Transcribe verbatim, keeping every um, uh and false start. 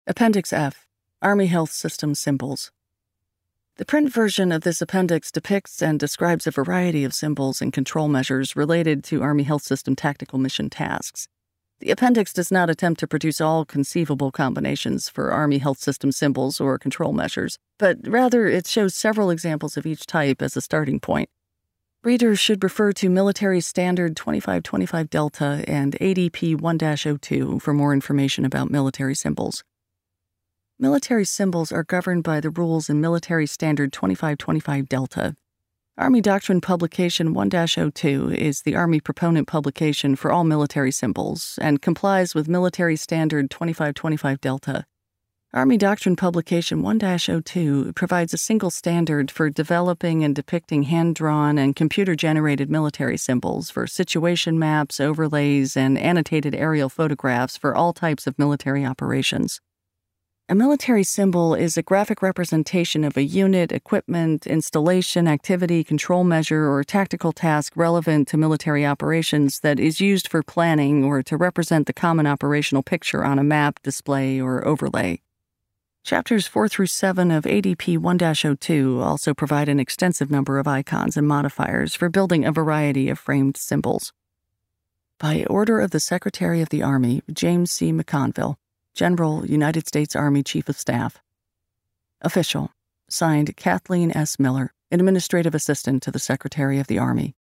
Appendix F, Army Health System Symbols. The print version of this appendix depicts and describes a variety of symbols and control measures related to Army Health System tactical mission tasks. The appendix does not attempt to produce all conceivable combinations for Army Health System symbols or control measures, but rather it shows several examples of each type as a starting point. Readers should refer to Military Standard twenty-five twenty-five Delta and A D P one dash oh two for more information about military symbols. Military symbols are governed by the rules in Military Standard twenty-five twenty-five Delta. Army Doctrine Publication one dash oh two is the Army proponent publication for all military symbols and complies with Military Standard twenty-five twenty-five Delta. Army Doctrine Publication one dash oh two provides a single standard for developing and depicting hand-drawn and computer-generated military symbols for situation maps, overlays, and annotated aerial photographs for all types of military operations. A military symbol is a graphic representation of a unit, equipment, installation, activity, control measure, or tactical task relevant to military operations that is used for planning or to represent the common operational picture on a map, display, or overlay. Chapters four through seven of A D P one dash oh two also provide an extensive number of icons and modifiers for building a variety of framed symbols. By order of the Secretary of the Army, James C. McConville, General, United States Army Chief of Staff. Official. Signed, Kathleen S. Miller, Administrative Assistant to the Secretary of the Army.